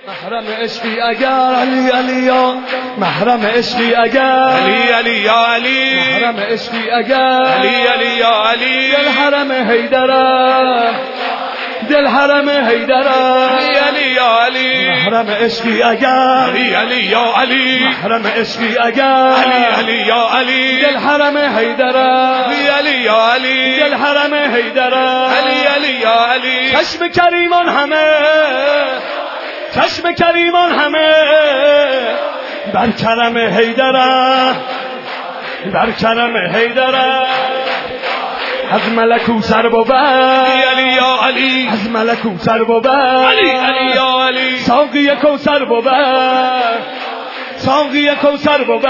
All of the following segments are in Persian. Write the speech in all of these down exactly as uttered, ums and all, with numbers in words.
محرم عشقی اگر علی علی یا محرم عشقی اگر علی علی یا علی محرم عشقی اگر علی علی یا علی دل حرم حیدرم دل حرم حیدرم علی علی یا علی محرم عشقی اگر علی علی یا علی محرم عشقی اگر علی علی یا علی دل حرم حیدرم علی علی یا علی دل حرم حیدرم علی علی یا علی چشم کریمان همه چشم کریمان همه بر کرم حیدرم بر کرم حیدرم از ملکو سر بود علی علی یا علی از ملکو سر بود علی علی یا علی ساقی کوثر بود ساقی کوثر بود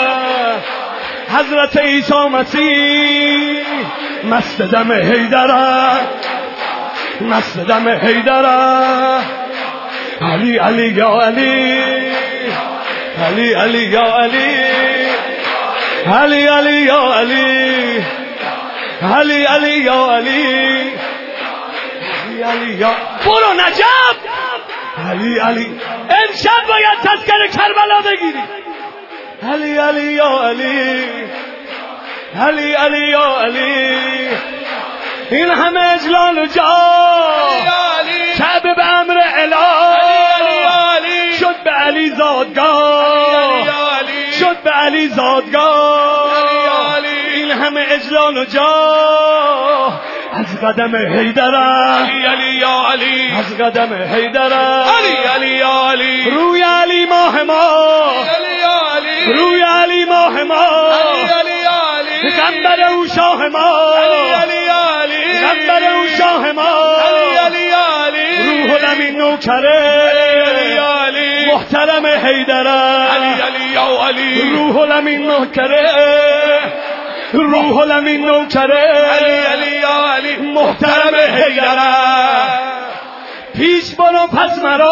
حضرت عیسی مسیح مست دم حیدرم مست دم حیدرم علی علی یا علی علی علی یا علی علی علی یا علی علی علی یا علی علی علی یا برو نجف علی علی امشب باید تذکر کربلا بگیری علی علی یا علی علی علی یا علی این همه اجلال و جاه کعبه به امر اله شد به علی زادگاه شد به علی زادگاه این همه اجلال و جاه از قدم حیدرم علی علی یا علی از قدم حیدرم علی علی یا علی روی علی ماه ما علی یا علی روی علی ماه ما علی علی یا علی پیغمبر او شاه ما علی علی یا علی پیغمبر او شاه ما علی علی یا علی روح الامین نوکره علی یا علی محترم حیدرم علی علی یا علی روح الامین نوکره روح الامین نوکره علی علی یا علی محترم حیدرم پیش برو پس مرا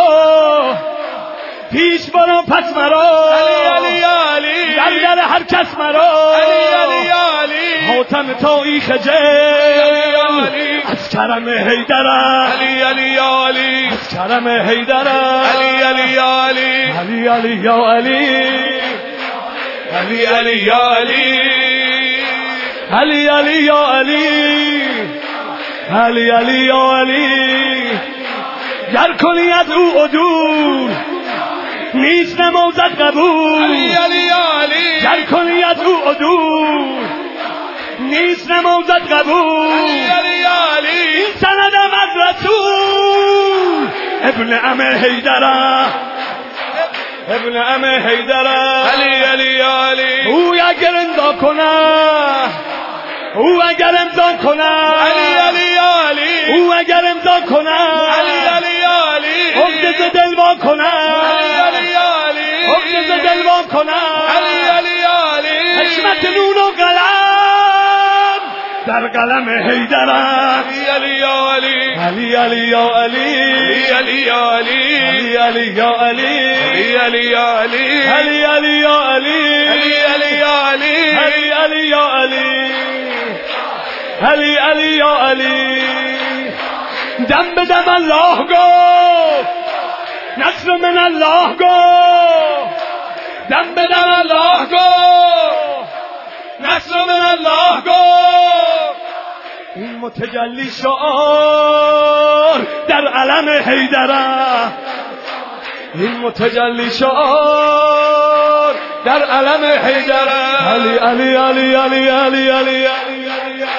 پیش برو پس مرا علی علی یا علی در در هر کس مرا علی علی یا علی حاتم تایی خجل از کرم حیدرم علی علی یا علی از کرم حیدرم علی علی یا علی علی علی یا علی علی علی یا علی علی علی یا علی علی علی یا علی گر کنی از او عدول نیست نمازت قبول علی علی یا علی گر کنی از او عدول نیست نمازت قبول علی علی یا علی این سندم از رسول ابن ام حیدرم ابن ام حیدرم علی علی یا علی او اگر امضا کنه او اگر امضا کنه علی علی یا علی او اگر امضا کنه علی علی یا علی عقده دل وا کنه علی علی یا علی عقده دل وا کنه علی علی یا علی حکمت نون و قلم در قلم حیدرم علی علی یا علی علی علی یا علی علی علی یا علی علی علی یا علی علی علی یا علی علی علی یا علی علی علی یا علی علی علی یا علی علی علی یا علی دم به دم الله گفت نصر من الله گفت دم به دم الله گفت نصر من الله گفت این متجلی شعار در علم حیدرم این متجلی شعار در علم حیدرم علی علی علی علی علی علی علی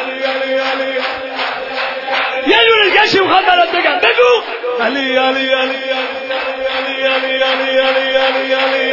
یه دونه کشی میخوام برات بگم بگو علی علی علی علی علی علی علی علی علی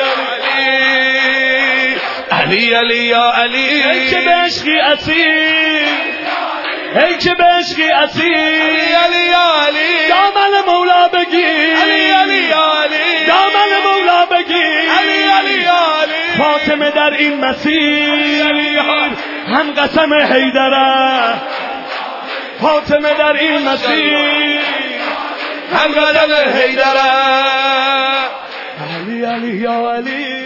علی علی یا علی ای که به عشقی اسیر ای که به عشقی اسیر علی یا علی دامن مولا بگیر علی علی یا علی دامن مولا بگیر علی علی یا علی فاطمه در این مسیر هم قسم حیدرم فاطمه در این مسیر هم قدم حیدرم علی علی یا علی